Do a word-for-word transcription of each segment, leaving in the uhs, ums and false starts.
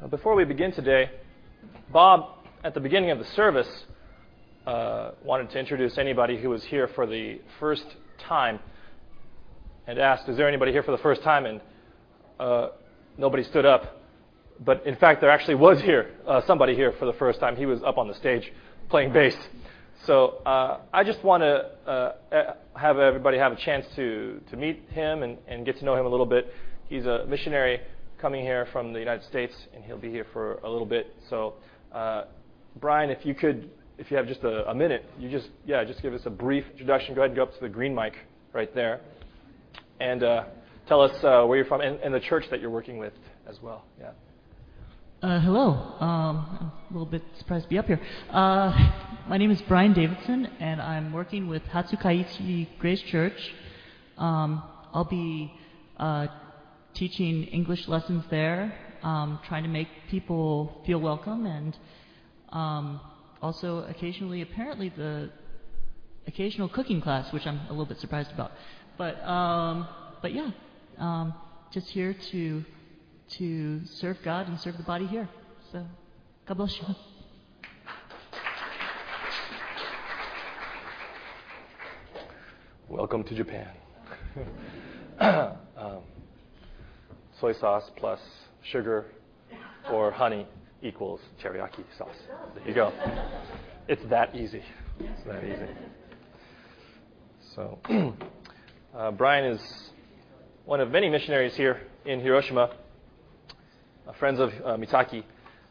Before we begin today, Bob, at the beginning of the service, uh, wanted to introduce anybody who was here for the first time and asked, is there anybody here for the first time? And uh, nobody stood up. But in fact, there actually was here, uh, somebody here for the first time. He was up on the stage playing bass. So uh, I just want to uh, have everybody have a chance to, to meet him and, and get to know him a little bit. He's a missionary coming here from the United States, and he'll be here for a little bit. So, uh, Brian, if you could, if you have just a, a minute, you just, yeah, just give us a brief introduction. Go ahead and go up to the green mic right there, and uh, tell us uh, where you're from and, and the church that you're working with as well. Yeah. Uh, hello. Um, I'm a little bit surprised to be up here. Uh, my name is Brian Davidson, and I'm working with Hatsukaichi Grace Church. Um, I'll be uh, teaching English lessons there, um, trying to make people feel welcome, and um, also occasionally, apparently, the occasional cooking class, which I'm a little bit surprised about. But um, but yeah, um, just here to to serve God and serve the body here. So, God bless you. Welcome to Japan. um, soy sauce plus sugar or honey equals teriyaki sauce. There you go. It's that easy. It's that easy. So, uh, Brian is one of many missionaries here in Hiroshima, uh, friends of uh, Mitaki,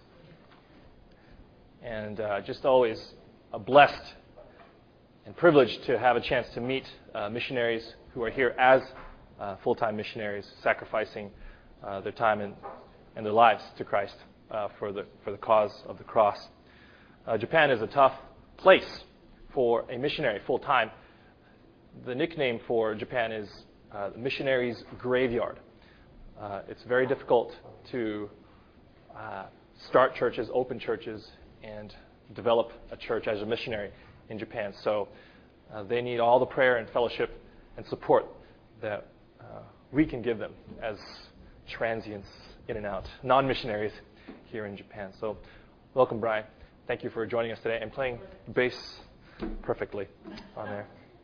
and uh, just always uh, blessed and privileged to have a chance to meet uh, missionaries who are here as uh, full-time missionaries, sacrificing uh, their time and, and their lives to Christ uh, for the for the cause of the cross. Uh, Japan is a tough place for a missionary full-time. The nickname for Japan is uh, the missionary's graveyard. Uh, it's very difficult to uh, start churches, open churches, and develop a church as a missionary in Japan. So uh, they need all the prayer and fellowship and support that uh, we can give them as transients in and out, non-missionaries here in Japan. So welcome, Brian. Thank you for joining us today and playing bass perfectly on there.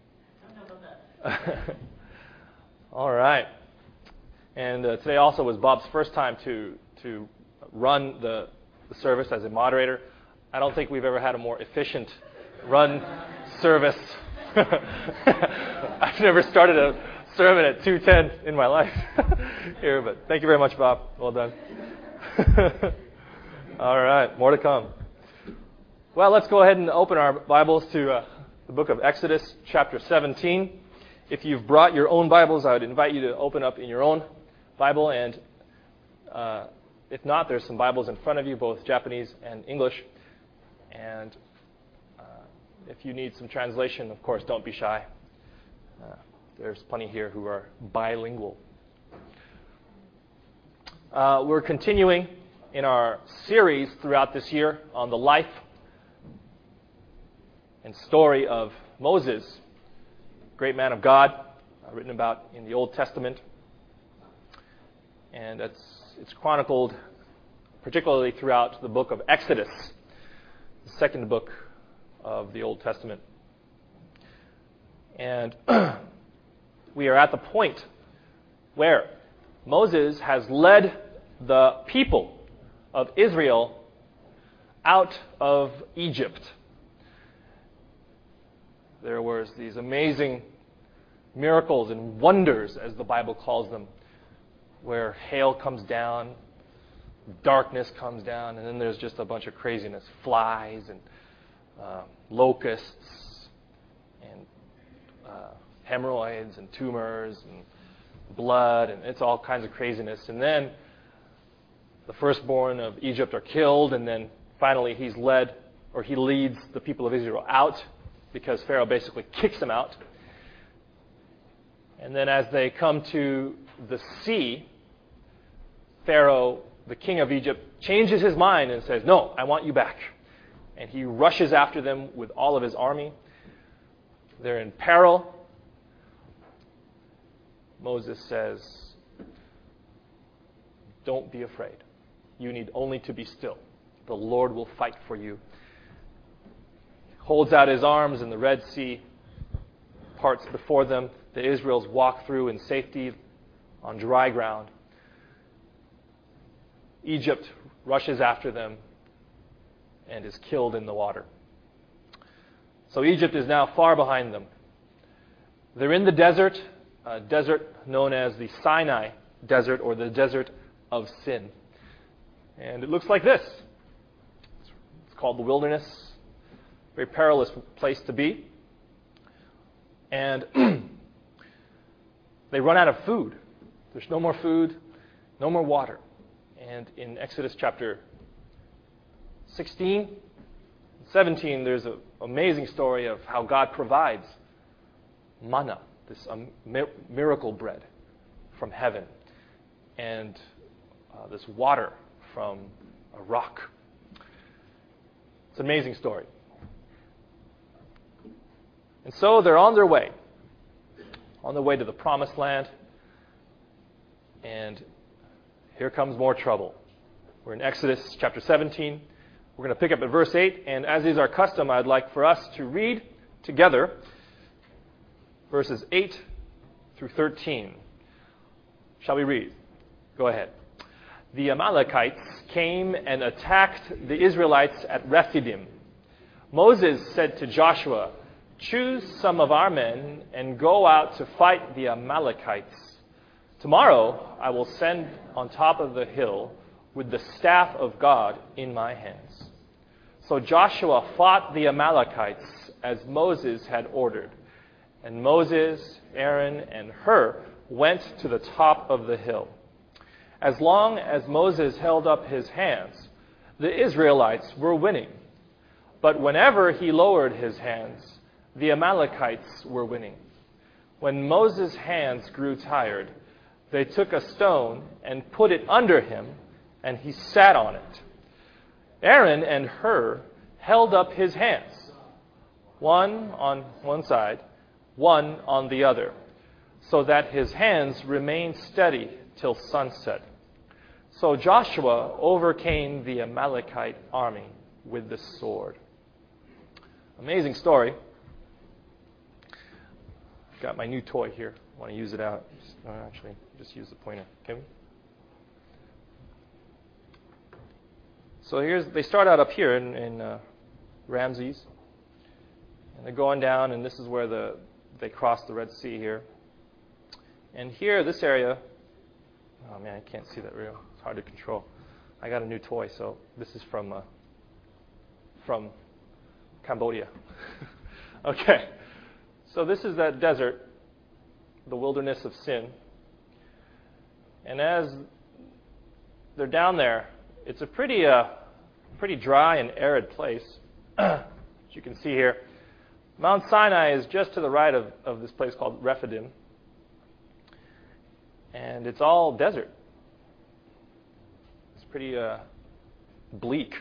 All right. And uh, today also was Bob's first time to to run the, the service as a moderator. I don't think we've ever had a more efficient run service. I've never started a sermon at two ten in my life here, but thank you very much, Bob. Well done. All right, more to come. Well, let's go ahead and open our Bibles to uh, the book of Exodus, chapter seventeen. If you've brought your own Bibles, I would invite you to open up in your own Bible, and uh, if not, there's some Bibles in front of you, both Japanese and English. And uh, if you need some translation, of course, don't be shy. Uh, there's plenty here who are bilingual. Uh, we're continuing in our series throughout this year on the life and story of Moses, great man of God, uh, written about in the Old Testament. And it's, it's chronicled particularly throughout the book of Exodus, the second book of the Old Testament. And we are at the point where Moses has led the people of Israel out of Egypt. There was these amazing miracles and wonders, as the Bible calls them, where hail comes down, darkness comes down, and then there's just a bunch of craziness, flies and uh, locusts and uh, hemorrhoids and tumors and blood, and it's all kinds of craziness. And then the firstborn of Egypt are killed, and then finally he's led, or he leads the people of Israel out because Pharaoh basically kicks them out. And then as they come to the sea, Pharaoh, the king of Egypt, changes his mind and says, no, I want you back. And he rushes after them with all of his army. They're in peril. Moses says, don't be afraid. You need only to be still. The Lord will fight for you. Holds out his arms, and the Red Sea parts before them. The Israelites walk through in safety on dry ground. Egypt rushes after them and is killed in the water. So Egypt is now far behind them. They're in the desert, a desert known as the Sinai Desert, or the Desert of Sin. And it looks like this. It's called the wilderness. Very perilous place to be. And they run out of food. There's no more food, no more water. And in Exodus chapter sixteen, seventeen, there's an amazing story of how God provides manna, this um, mi- miracle bread from heaven, and uh, this water from a rock. It's an amazing story. And so they're on their way, on their way to the promised land, and here comes more trouble. We're in Exodus chapter seventeen. We're going to pick up at verse eight, and as is our custom, I'd like for us to read together verses eight through thirteen. Shall we read? Go ahead. The Amalekites came and attacked the Israelites at Rephidim. Moses said to Joshua, "Choose some of our men and go out to fight the Amalekites. Tomorrow I will send on top of the hill with the staff of God in my hands." So Joshua fought the Amalekites as Moses had ordered. And Moses, Aaron, and Hur went to the top of the hill. As long as Moses held up his hands, the Israelites were winning. But whenever he lowered his hands, the Amalekites were winning. When Moses' hands grew tired, they took a stone and put it under him, and he sat on it. Aaron and Hur held up his hands, one on one side, one on the other, so that his hands remained steady till sunset. So Joshua overcame the Amalekite army with the sword. Amazing story. Got my new toy here. Want to use it out? Oh, actually, just use the pointer. Can we? So here's they start out up here in, in uh, Ramses, and they're going down, and this is where the they cross the Red Sea here. And here, this area. Oh man, I can't see that real. It's hard to control. I got a new toy, so this is from uh, from Cambodia. Okay. So this is that desert, the wilderness of sin. And as they're down there, it's a pretty uh, pretty dry and arid place, as you can see here. Mount Sinai is just to the right of, of this place called Rephidim. And it's all desert. It's pretty uh, bleak.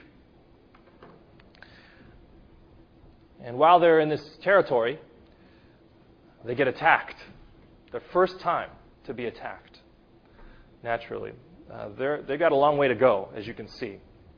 And while they're in this territory, they get attacked. Their first time to be attacked, naturally. Uh, they're, they've got a long way to go, as you can see.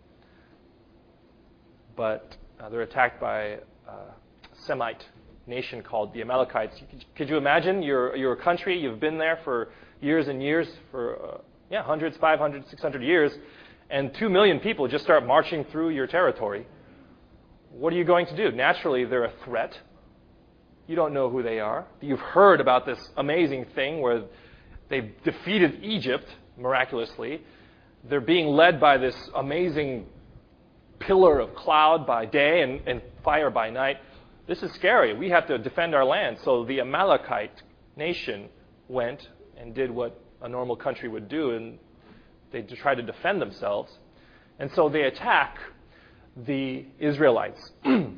But uh, they're attacked by uh, a Semite nation called the Amalekites. Could, could you imagine? You're, you're a country, you've been there for years and years, for uh, yeah, hundreds, five hundred, six hundred years, and two million people just start marching through your territory. What are you going to do? Naturally, they're a threat. You don't know who they are. You've heard about this amazing thing where they've defeated Egypt miraculously. They're being led by this amazing pillar of cloud by day and, and fire by night. This is scary. We have to defend our land. So the Amalekite nation went and did what a normal country would do, and they tried to defend themselves. And so they attack the Israelites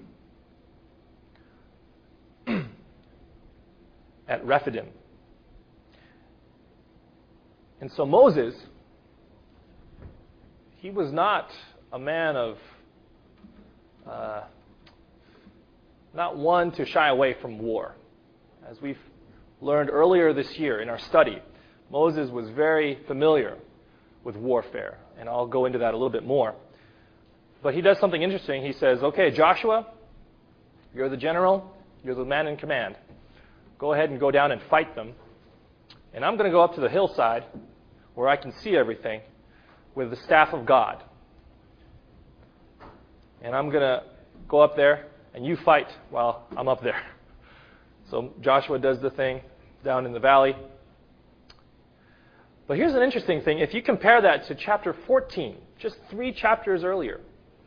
at Rephidim. And so Moses, he was not a man of, uh, not one to shy away from war. As we've learned earlier this year in our study, Moses was very familiar with warfare. And I'll go into that a little bit more. But he does something interesting. He says, okay, Joshua, you're the general. You're the man in command. Go ahead and go down and fight them. And I'm going to go up to the hillside where I can see everything with the staff of God. And I'm going to go up there and you fight while I'm up there. So Joshua does the thing down in the valley. But here's an interesting thing. If you compare that to chapter fourteen, just three chapters earlier,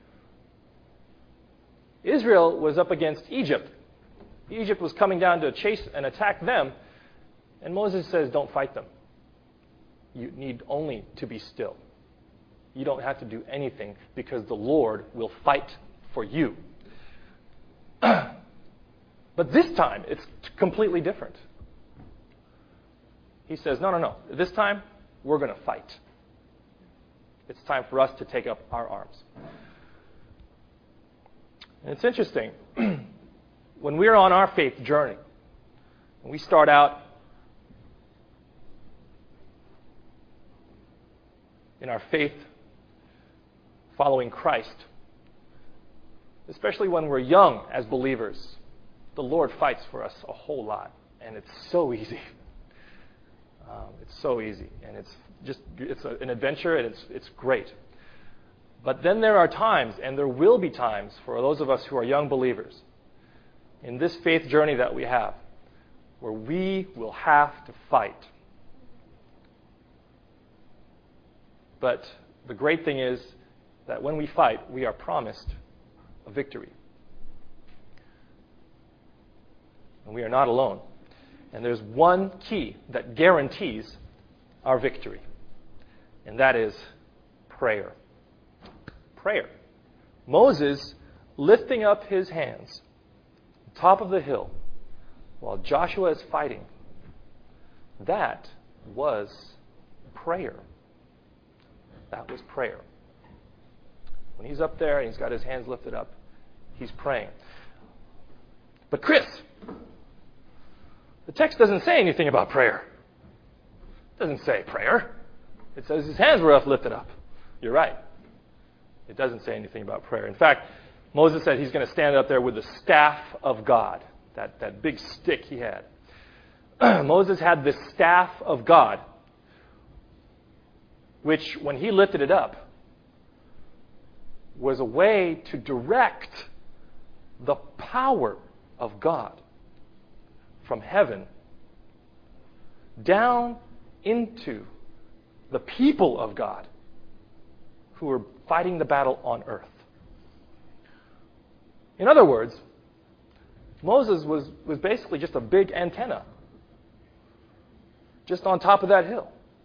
Israel was up against Egypt. Egypt was coming down to chase and attack them. And Moses says, don't fight them. You need only to be still. You don't have to do anything because the Lord will fight for you. But this time, it's completely different. He says, no, no, no. This time, we're going to fight. It's time for us to take up our arms. And it's interesting. When we're on our faith journey, and we start out in our faith following Christ, especially when we're young as believers, the Lord fights for us a whole lot, and it's so easy. Um, it's so easy, and it's just it's a, an adventure, and it's it's great. But then there are times, and there will be times for those of us who are young believers in this faith journey that we have, where we will have to fight. But the great thing is that when we fight, we are promised a victory. And we are not alone. And there's one key that guarantees our victory, and that is prayer. Prayer. Moses lifting up his hands top of the hill while Joshua is fighting, that was prayer. That was prayer. When he's up there and he's got his hands lifted up, he's praying. But Chris, the text doesn't say anything about prayer. It doesn't say prayer. It says his hands were lifted up. You're right. It doesn't say anything about prayer. In fact, Moses said he's going to stand up there with the staff of God, that, that big stick he had. Moses had this staff of God, which, when he lifted it up, was a way to direct the power of God from heaven down into the people of God who were fighting the battle on earth. In other words, Moses was, was basically just a big antenna just on top of that hill.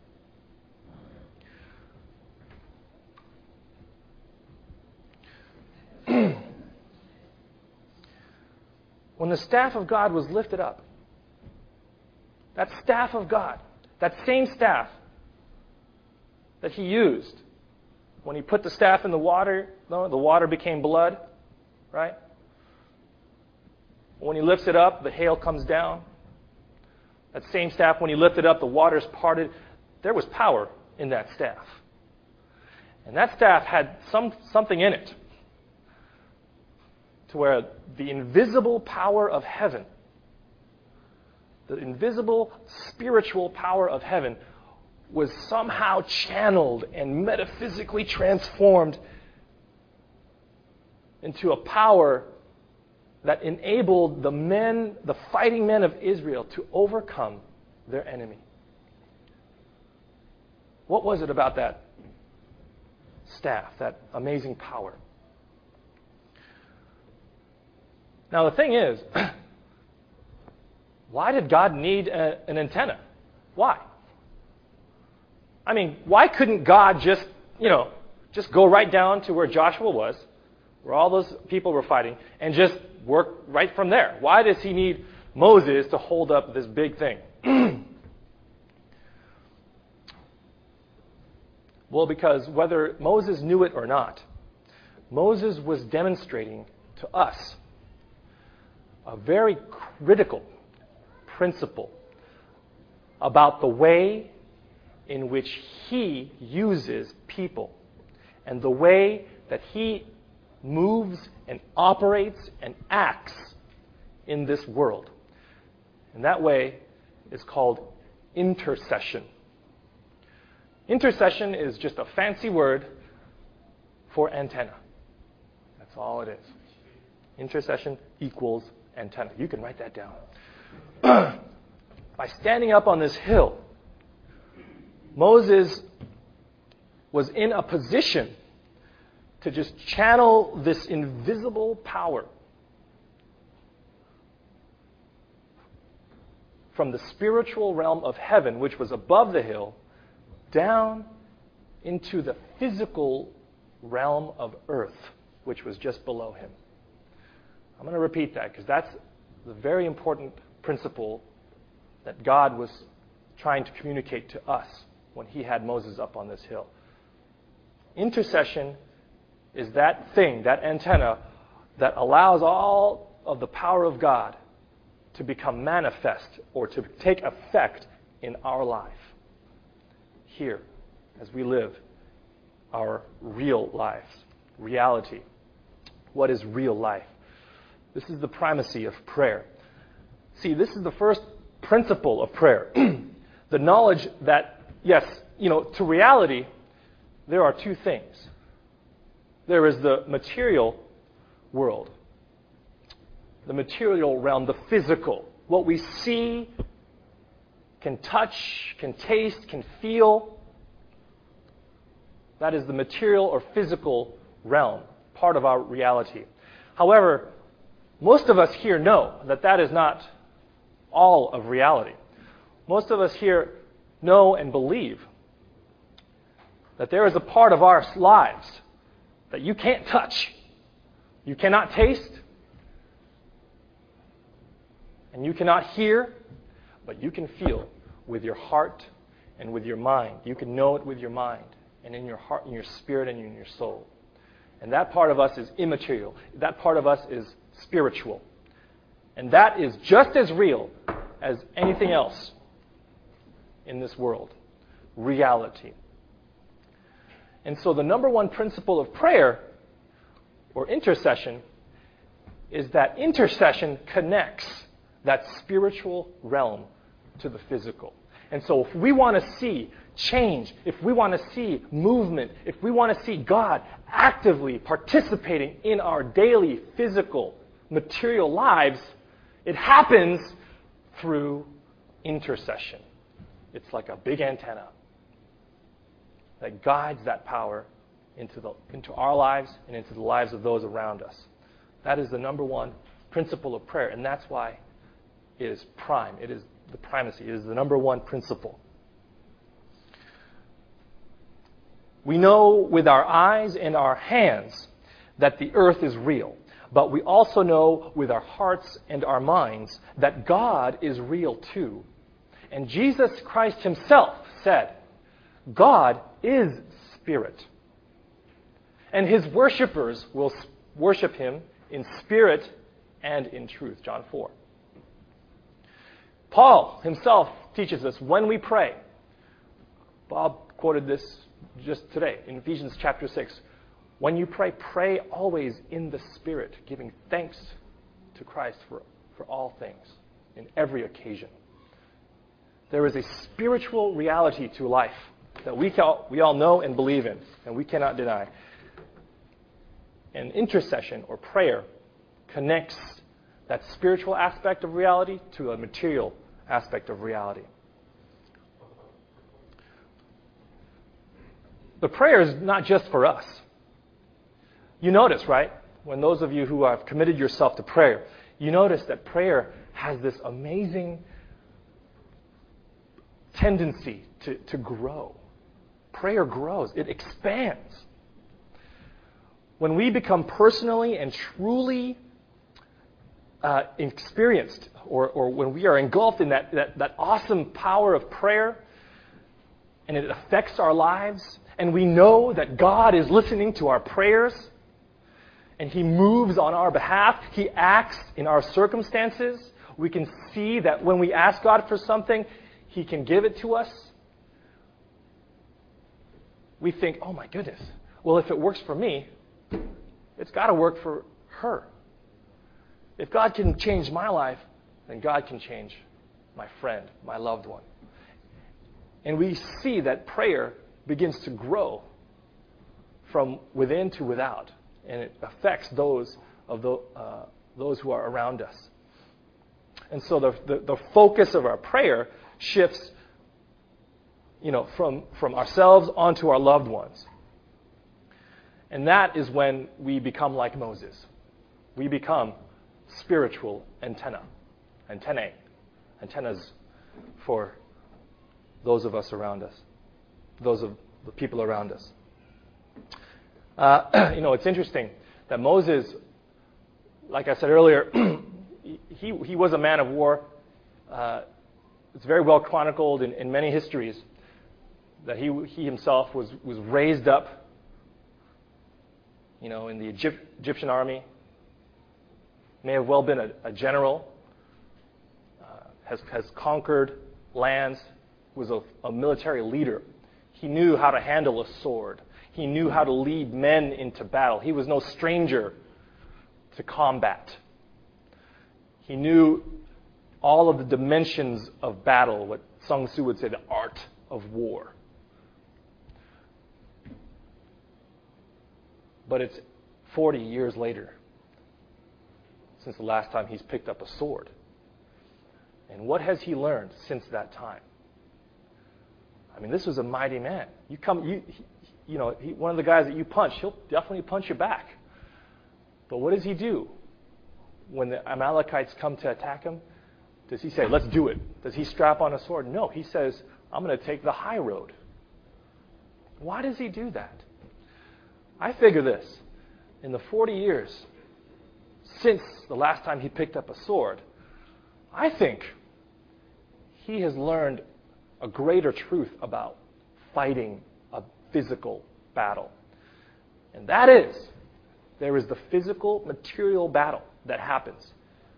When the staff of God was lifted up, that staff of God, that same staff that he used when he put the staff in the water, no, the water became blood, right? When he lifts it up, the hail comes down. That same staff, when he lifted up, the waters parted. There was power in that staff. And that staff had some something in it to where the invisible power of heaven, the invisible spiritual power of heaven, was somehow channeled and metaphysically transformed into a power that enabled the men, the fighting men of Israel, to overcome their enemy. What was it about that staff, that amazing power? Now, the thing is, why did God need a, an antenna? Why? I mean, why couldn't God just, you know, just go right down to where Joshua was, where all those people were fighting, and just work right from there? Why does he need Moses to hold up this big thing? Well, because whether Moses knew it or not, Moses was demonstrating to us a very critical principle about the way in which He uses people and the way that He moves and operates and acts in this world. And that way is called intercession. Intercession is just a fancy word for antenna. That's all it is. Intercession equals antenna. You can write that down. By standing up on this hill, Moses was in a position to just channel this invisible power from the spiritual realm of heaven, which was above the hill, down into the physical realm of earth, which was just below him. I'm going to repeat that because that's the very important principle that God was trying to communicate to us when He had Moses up on this hill. Intercession is that thing, that antenna, that allows all of the power of God to become manifest or to take effect in our life here as we live our real lives, reality. What is real life? This is the primacy of prayer. See, this is the first principle of prayer. The knowledge that, yes, you know, to reality, there are two things. There is the material world, the material realm, the physical, what we see, can touch, can taste, can feel. That is the material or physical realm, part of our reality. However, most of us here know that that is not all of reality. Most of us here know and believe that there is a part of our lives that you can't touch, you cannot taste, and you cannot hear, but you can feel with your heart and with your mind. You can know it with your mind and in your heart, in your spirit, and in your soul. And that part of us is immaterial. That part of us is spiritual. And that is just as real as anything else in this world. Reality. And so the number one principle of prayer, or intercession, is that intercession connects that spiritual realm to the physical. And so if we want to see change, if we want to see movement, if we want to see God actively participating in our daily physical, material lives, it happens through intercession. It's like a big antenna that guides that power into the into our lives and into the lives of those around us. That is the number one principle of prayer, and that's why it is prime. It is the primacy. It is the number one principle. We know with our eyes and our hands that the earth is real, but we also know with our hearts and our minds that God is real too. And Jesus Christ Himself said, God is spirit. And His worshipers will worship Him in spirit and in truth. John four. Paul himself teaches us when we pray. Bob quoted this just today in Ephesians chapter six. When you pray, pray always in the Spirit, giving thanks to Christ for, for all things, in every occasion. There is a spiritual reality to life that we, all, we all know and believe in, and we cannot deny. And intercession or prayer connects that spiritual aspect of reality to a material aspect of reality. The prayer is not just for us. You notice, right, when those of you who have committed yourself to prayer, you notice that prayer has this amazing tendency to, to grow. Prayer grows. It expands. When we become personally and truly uh, experienced, or, or when we are engulfed in that, that, that awesome power of prayer, and it affects our lives, and we know that God is listening to our prayers, and He moves on our behalf, He acts in our circumstances, we can see that when we ask God for something, He can give it to us. we think, oh my goodness, well, if it works for me, it's got to work for her. If God can change my life, then God can change my friend, my loved one. And we see that prayer begins to grow from within to without, and it affects those of the, uh, those who are around us. And so the, the, the focus of our prayer shifts, you know, from, from ourselves onto our loved ones. And that is when we become like Moses. We become spiritual antenna, antennae, antennas for those of us around us, those of the people around us. Uh, you know, it's interesting that Moses, like I said earlier, he he was a man of war. Uh, it's very well chronicled in, in many histories that he he himself was, was raised up, you know, in the Egypt, Egyptian army. May have well been a, a general. Uh, has has conquered lands. Was a, a military leader. He knew how to handle a sword. He knew how to lead men into battle. He was no stranger to combat. He knew all of the dimensions of battle, what Sun Tzu would say, the art of war. But it's forty years later since the last time he's picked up a sword. And what has he learned since that time? I mean, this was a mighty man. You come, you, you know, he, one of the guys that you punch, he'll definitely punch you back. But what does he do when the Amalekites come to attack him? Does he say, let's do it? Does he strap on a sword? No, he says, I'm going to take the high road. Why does he do that? I figure this. In the forty years since the last time he picked up a sword, I think he has learned a greater truth about fighting a physical battle. And that is, there is the physical, material battle that happens.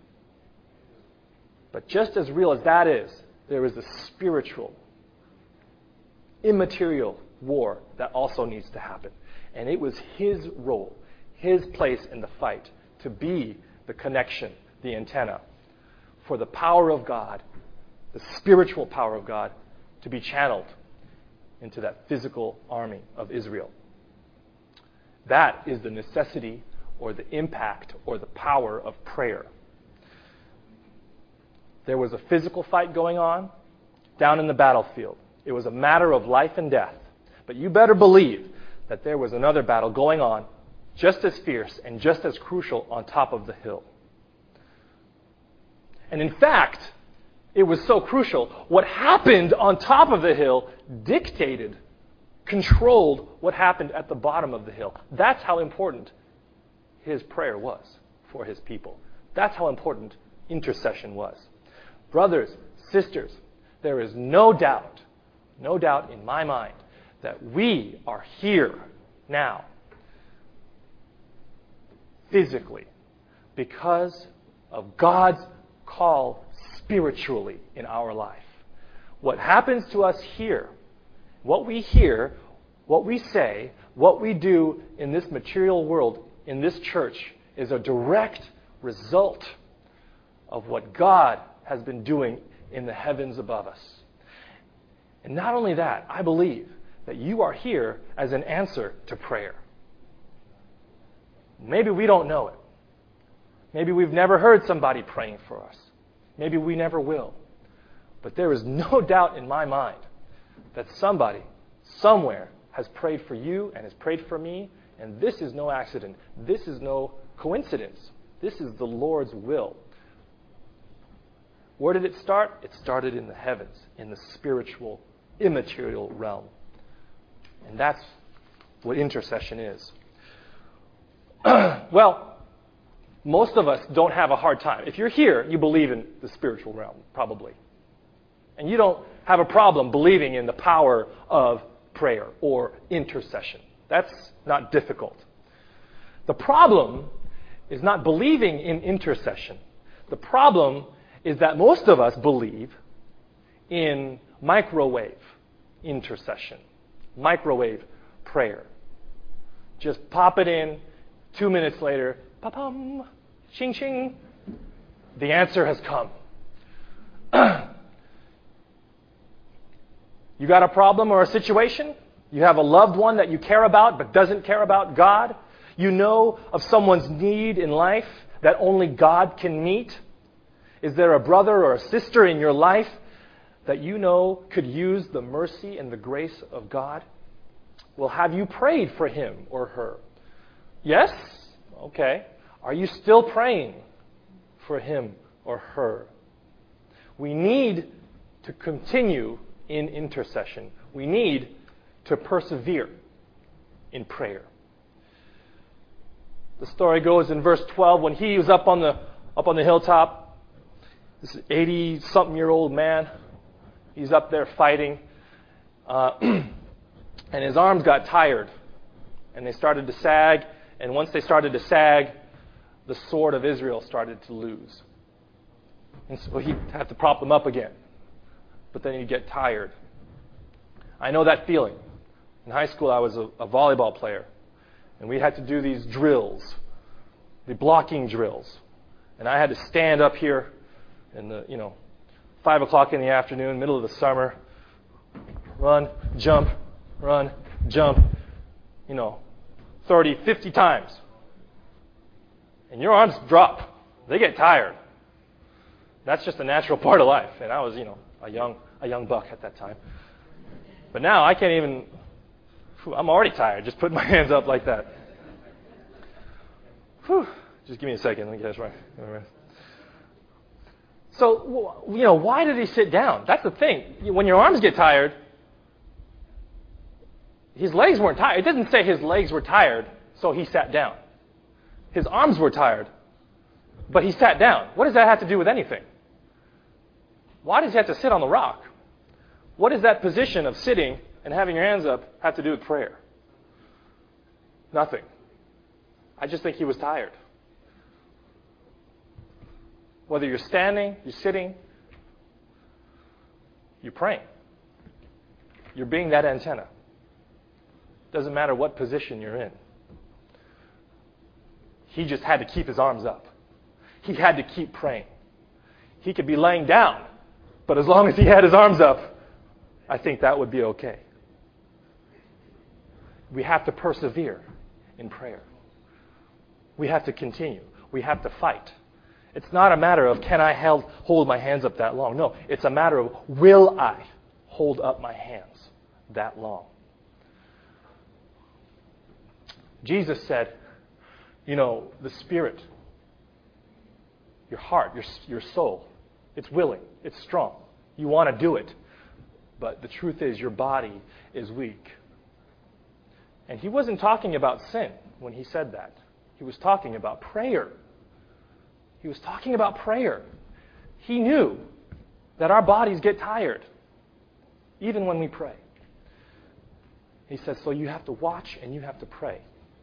But just as real as that is, there is the spiritual, immaterial war that also needs to happen. And it was his role, his place in the fight, to be the connection, the antenna, for the power of God, the spiritual power of God, to be channeled into that physical army of Israel. That is the necessity or the impact or the power of prayer. There was a physical fight going on down in the battlefield. It was a matter of life and death. But you better believe that there was another battle going on just as fierce and just as crucial on top of the hill. And in fact, it was so crucial. What happened on top of the hill dictated, controlled what happened at the bottom of the hill. That's how important his prayer was for his people. That's how important intercession was. Brothers, sisters, there is no doubt, no doubt in my mind that we are here now physically because of God's call spiritually in our life. What happens to us here, what we hear, what we say, what we do in this material world, in this church, is a direct result of what God has been doing in the heavens above us. And not only that, I believe that you are here as an answer to prayer. Maybe we don't know it. Maybe we've never heard somebody praying for us. Maybe we never will. But there is no doubt in my mind that somebody, somewhere, has prayed for you and has prayed for me, and this is no accident. This is no coincidence. This is the Lord's will. Where did it start? It started in the heavens, in the spiritual, immaterial realm. And that's what intercession is. Well, most of us don't have a hard time. If you're here, you believe in the spiritual realm, probably. And you don't have a problem believing in the power of prayer or intercession. That's not difficult. The problem is not believing in intercession. The problem is that most of us believe in microwave intercession, microwave prayer. Just pop it in. Two minutes later, pa-pum, ching ching, the answer has come. You got a problem or a situation? You have a loved one that you care about but doesn't care about God? You know of someone's need in life that only God can meet? Is there a brother or a sister in your life that you know could use the mercy and the grace of God? Well, have you prayed for him or her? Yes? Okay. Are you still praying for him or her? We need to continue in intercession. We need to persevere in prayer. The story goes in verse twelve, when he was up on the up on the hilltop, this eighty-something-year-old man, he's up there fighting, uh, and his arms got tired, and they started to sag, and once they started to sag, the sword of Israel started to lose. And so he'd have to prop them up again, but then he'd get tired. I know that feeling. In high school, I was a, a volleyball player, and we had to do these drills, the blocking drills. And I had to stand up here in the, you know, five o'clock in the afternoon, middle of the summer, run, jump, run, jump, you know, thirty, fifty times. And your arms drop. They get tired. That's just a natural part of life. And I was, you know, a young, a young buck at that time. But now I can't even, whew, I'm already tired just putting my hands up like that. Whew, just give me a second. Let me catch my, my So, you know, why did he sit down? That's the thing. When your arms get tired, his legs weren't tired. It doesn't say his legs were tired, so he sat down. His arms were tired, but he sat down. What does that have to do with anything? Why does he have to sit on the rock? What does that position of sitting and having your hands up have to do with prayer? Nothing. I just think he was tired. Whether you're standing, you're sitting, you're praying. You're being that antenna. Doesn't matter what position you're in. He just had to keep his arms up. He had to keep praying. He could be laying down, but as long as he had his arms up, I think that would be okay. We have to persevere in prayer. We have to continue. We have to fight. It's not a matter of can I held, hold my hands up that long. No, it's a matter of will I hold up my hands that long. Jesus said, you know, the spirit, your heart, your, your soul, it's willing, it's strong. You want to do it. But the truth is your body is weak. And he wasn't talking about sin when he said that. He was talking about prayer. He was talking about prayer. He knew that our bodies get tired, even when we pray. He says, so you have to watch and you have to pray.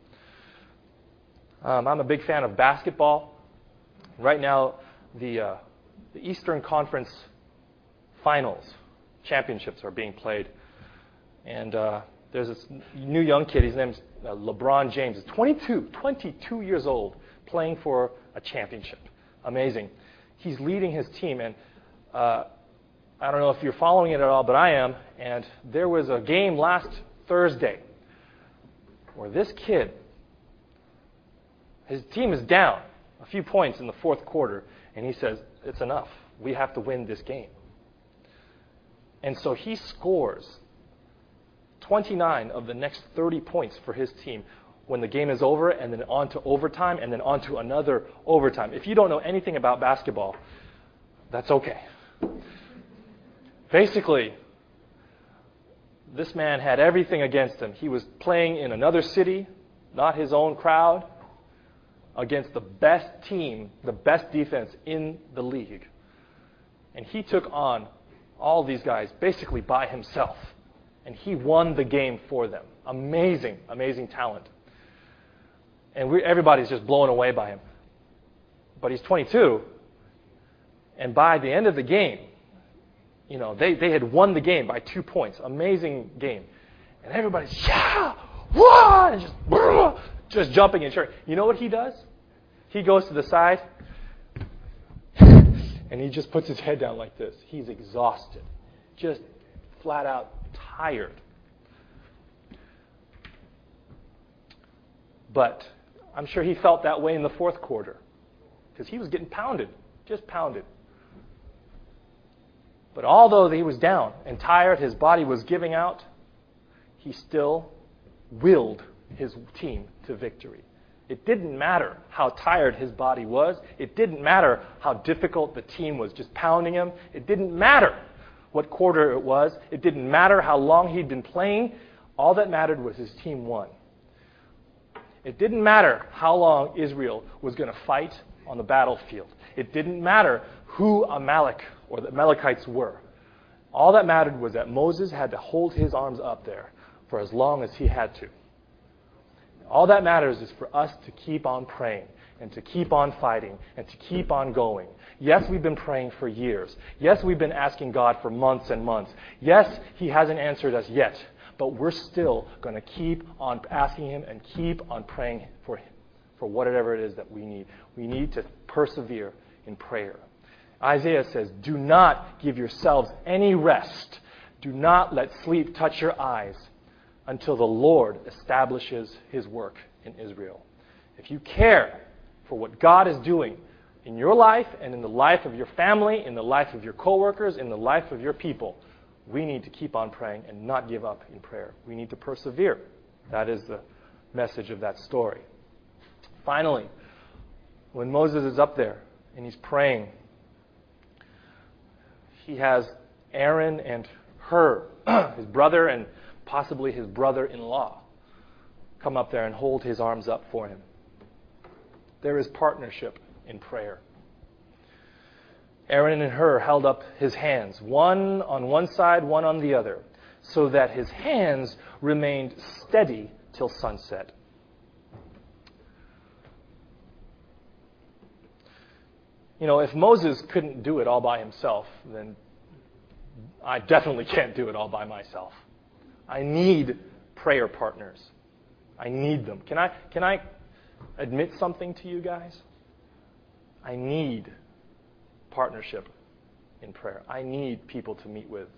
Um, I'm a big fan of basketball. Right now, the, uh, the Eastern Conference Finals championships are being played. And uh, there's this new young kid, his name's uh, LeBron James. He's twenty-two, twenty-two years old, playing for a championship. Amazing. He's leading his team, and uh, I don't know if you're following it at all, but I am. And there was a game last Thursday where this kid, his team is down a few points in the fourth quarter, and he says, it's enough. We have to win this game. And so he scores twenty-nine of the next thirty points for his team when the game is over, and then on to overtime, and then on to another overtime. If you don't know anything about basketball, that's okay. Basically, this man had everything against him. He was playing in another city, not his own crowd, against the best team, the best defense in the league. And he took on all these guys basically by himself. And he won the game for them. Amazing, amazing talent. And we, everybody's just blown away by him. But he's twenty-two, and by the end of the game, you know, they, they had won the game by two points. Amazing game. And everybody's, yeah, Wah! And just, just jumping and cheering. You know what he does? He goes to the side, and he just puts his head down like this. He's exhausted, just flat out tired. But I'm sure he felt that way in the fourth quarter because he was getting pounded, just pounded. But although he was down and tired, his body was giving out, he still willed his team to victory. It didn't matter how tired his body was. It didn't matter how difficult the team was just pounding him. It didn't matter what quarter it was. It didn't matter how long he'd been playing. All that mattered was his team won. It didn't matter how long Israel was going to fight on the battlefield. It didn't matter who Amalek or the Amalekites were. All that mattered was that Moses had to hold his arms up there for as long as he had to. All that matters is for us to keep on praying and to keep on fighting and to keep on going. Yes, we've been praying for years. Yes, we've been asking God for months and months. Yes, He hasn't answered us yet. But we're still going to keep on asking Him and keep on praying for Him, for whatever it is that we need. We need to persevere in prayer. Isaiah says, do not give yourselves any rest. Do not let sleep touch your eyes until the Lord establishes His work in Israel. If you care for what God is doing in your life and in the life of your family, in the life of your coworkers, in the life of your people, we need to keep on praying and not give up in prayer. We need to persevere. That is the message of that story. Finally, when Moses is up there and he's praying, he has Aaron and Hur, his brother and possibly his brother-in-law, come up there and hold his arms up for him. There is partnership in prayer. Aaron and Hur held up his hands, one on one side, one on the other, so that his hands remained steady till sunset. You know, if Moses couldn't do it all by himself, then I definitely can't do it all by myself. I need prayer partners. I need them. Can I, can I admit something to you guys? I need partnership in prayer. I need people to meet with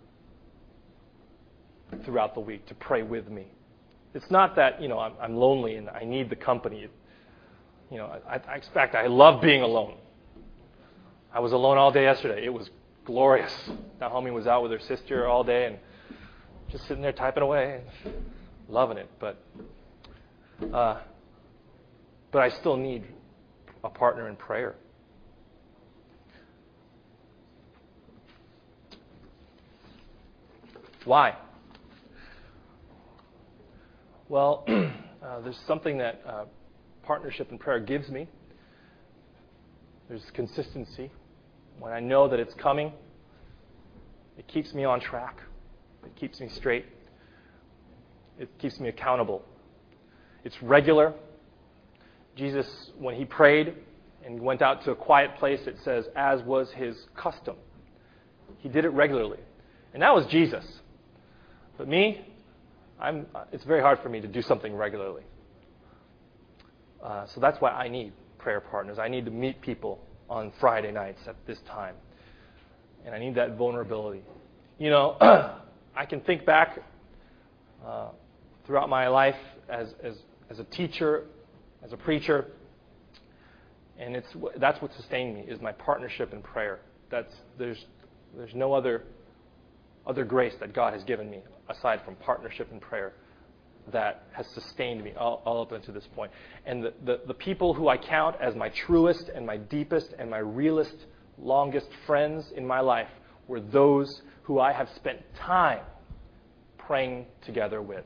throughout the week, to pray with me. It's not that, you know, I'm, I'm lonely and I need the company. You know, I, I expect, I love being alone. I was alone all day yesterday. It was glorious. Naomi was out with her sister all day and just sitting there typing away and loving it. But, uh, but I still need a partner in prayer. Why? Well, uh, there's something that uh, partnership in prayer gives me. There's consistency. When I know that it's coming, it keeps me on track. It keeps me straight. It keeps me accountable. It's regular. Jesus, when He prayed and went out to a quiet place, it says, as was His custom. He did it regularly. And that was Jesus. But me, I'm, it's very hard for me to do something regularly. Uh, so that's why I need prayer partners. I need to meet people on Friday nights at this time. And I need that vulnerability. You know, I can think back uh, throughout my life as, as, as a teacher, as a preacher, and it's that's what sustained me, is my partnership in prayer. That's, there's, there's no other, other grace that God has given me aside from partnership in prayer that has sustained me all, all up until this point. And the, the, the people who I count as my truest and my deepest and my realest, longest friends in my life were those who I have spent time praying together with.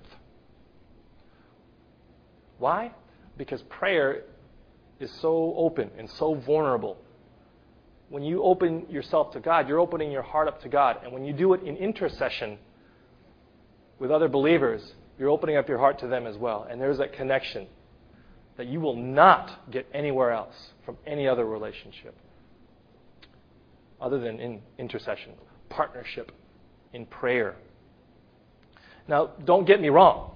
Why? Because prayer is so open and so vulnerable. When you open yourself to God, you're opening your heart up to God. And when you do it in intercession with other believers, you're opening up your heart to them as well. And there's that connection that you will not get anywhere else from any other relationship other than in intercession, partnership in prayer. Now, don't get me wrong.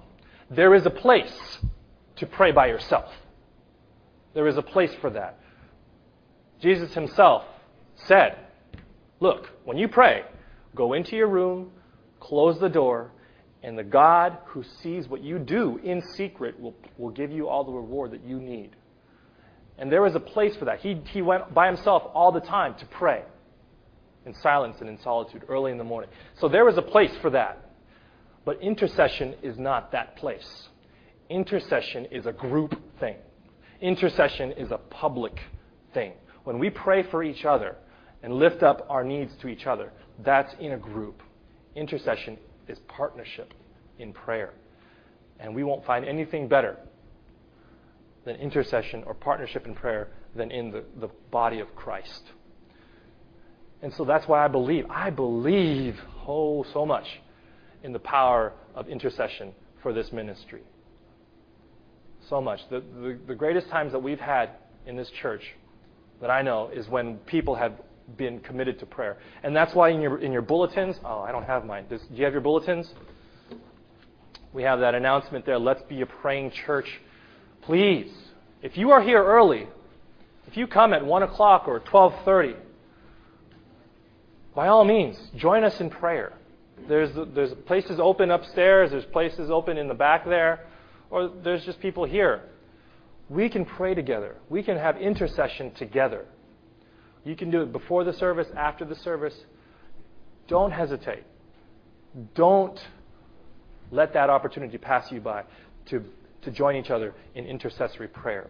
There is a place to pray by yourself. There is a place for that. Jesus himself said, look, when you pray, go into your room, close the door, and the God who sees what you do in secret will, will give you all the reward that you need. And there was a place for that. He, he went by himself all the time to pray in silence and in solitude early in the morning. So there was a place for that. But intercession is not that place. Intercession is a group thing. Intercession is a public thing. When we pray for each other and lift up our needs to each other, that's in a group. Intercession is partnership in prayer. And we won't find anything better than intercession or partnership in prayer than in the, the body of Christ. And so that's why I believe, I believe, oh, so much in the power of intercession for this ministry. So much. The, the, the greatest times that we've had in this church that I know is when people have been committed to prayer. And that's why in your in your bulletins, oh, I don't have mine. Does, do you have your bulletins? We have that announcement there, let's be a praying church. Please, if you are here early, if you come at one o'clock or twelve thirty, by all means, join us in prayer. There's there's places open upstairs, there's places open in the back there, or there's just people here. We can pray together. We can have intercession together. You can do it before the service, after the service. Don't hesitate. Don't let that opportunity pass you by to, to join each other in intercessory prayer.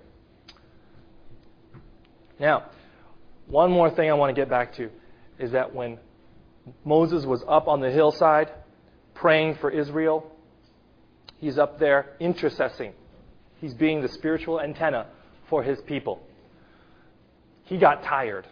Now, one more thing I want to get back to is that when Moses was up on the hillside praying for Israel, he's up there intercessing. He's being the spiritual antenna for his people. He got tired.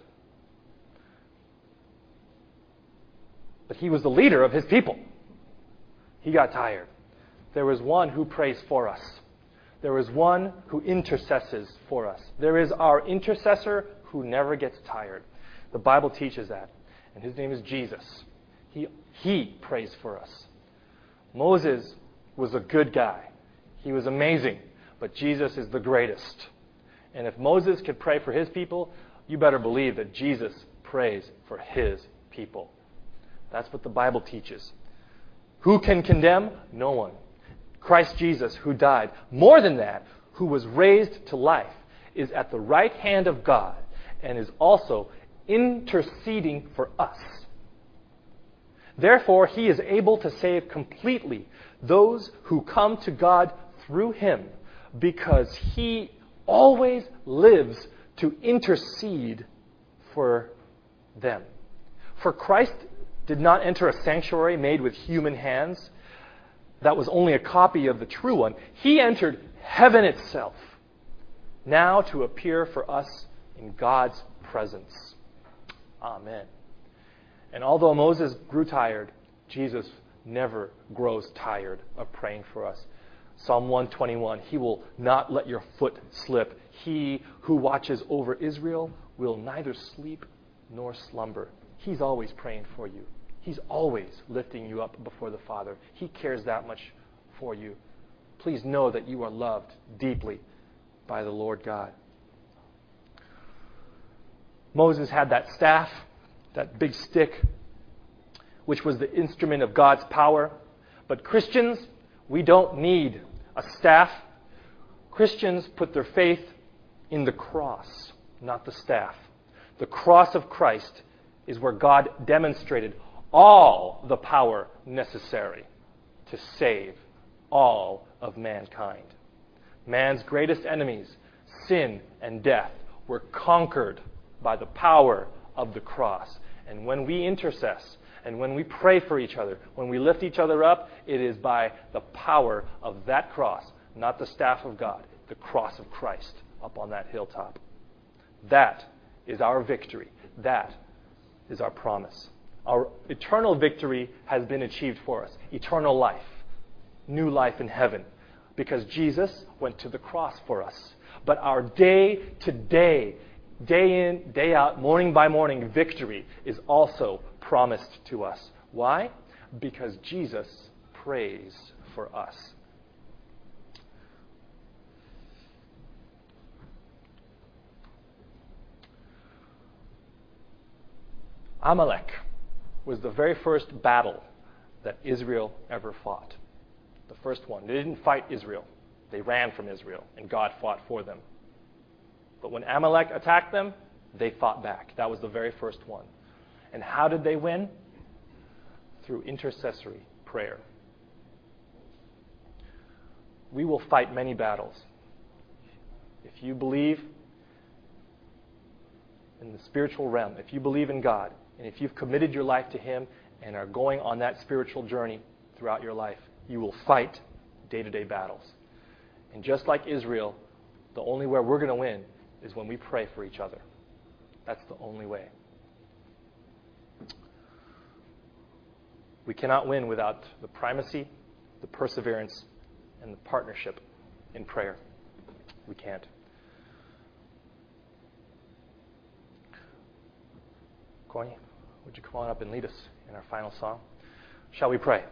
But he was the leader of his people. He got tired. There is one who prays for us. There is one who intercesses for us. There is our intercessor who never gets tired. The Bible teaches that. And his name is Jesus. He, he prays for us. Moses was a good guy. He was amazing. But Jesus is the greatest. And if Moses could pray for his people, you better believe that Jesus prays for his people. That's what the Bible teaches. Who can condemn? No one. Christ Jesus, who died. More than that, who was raised to life, is at the right hand of God and is also interceding for us. Therefore, he is able to save completely those who come to God through him, because he always lives to intercede for them. For Christ did not enter a sanctuary made with human hands that was only a copy of the true one. He entered heaven itself, now to appear for us in God's presence. Amen. And although Moses grew tired, Jesus never grows tired of praying for us. Psalm one twenty-one, he will not let your foot slip. He who watches over Israel will neither sleep nor slumber. He's always praying for you. He's always lifting you up before the Father. He cares that much for you. Please know that you are loved deeply by the Lord God. Moses had that staff, that big stick, which was the instrument of God's power. But Christians, we don't need a staff. Christians put their faith in the cross, not the staff. The cross of Christ is where God demonstrated all the power necessary to save all of mankind. Man's greatest enemies, sin and death, were conquered by the power of the cross. And when we intercess and when we pray for each other, when we lift each other up, it is by the power of that cross, not the staff of God, the cross of Christ up on that hilltop. That is our victory. That is our promise. Our eternal victory has been achieved for us. Eternal life. New life in heaven. Because Jesus went to the cross for us. But our day-to-day, day in, day out, morning by morning victory is also promised to us. Why? Because Jesus prays for us. Amalek was the very first battle that Israel ever fought. The first one. They didn't fight Israel. They ran from Israel, and God fought for them. But when Amalek attacked them, they fought back. That was the very first one. And how did they win? Through intercessory prayer. We will fight many battles. If you believe in the spiritual realm, if you believe in God, and if you've committed your life to Him and are going on that spiritual journey throughout your life, you will fight day-to-day battles. And just like Israel, the only way we're going to win is when we pray for each other. That's the only way. We cannot win without the primacy, the perseverance, and the partnership in prayer. We can't. Corny, would you come on up and lead us in our final song? Shall we pray?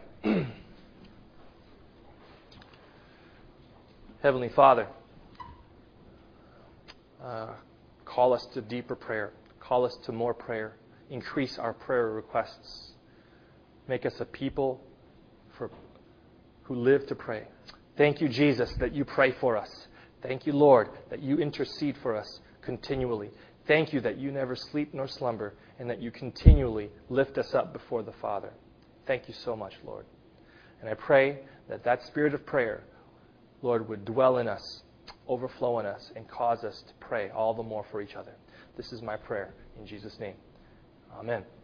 Heavenly Father, uh, call us to deeper prayer. Call us to more prayer. Increase our prayer requests. Make us a people for, who live to pray. Thank you, Jesus, that you pray for us. Thank you, Lord, that you intercede for us continually. Thank you that you never sleep nor slumber, and that you continually lift us up before the Father. Thank you so much, Lord. And I pray that that spirit of prayer, Lord, would dwell in us, overflow in us, and cause us to pray all the more for each other. This is my prayer in Jesus' name. Amen.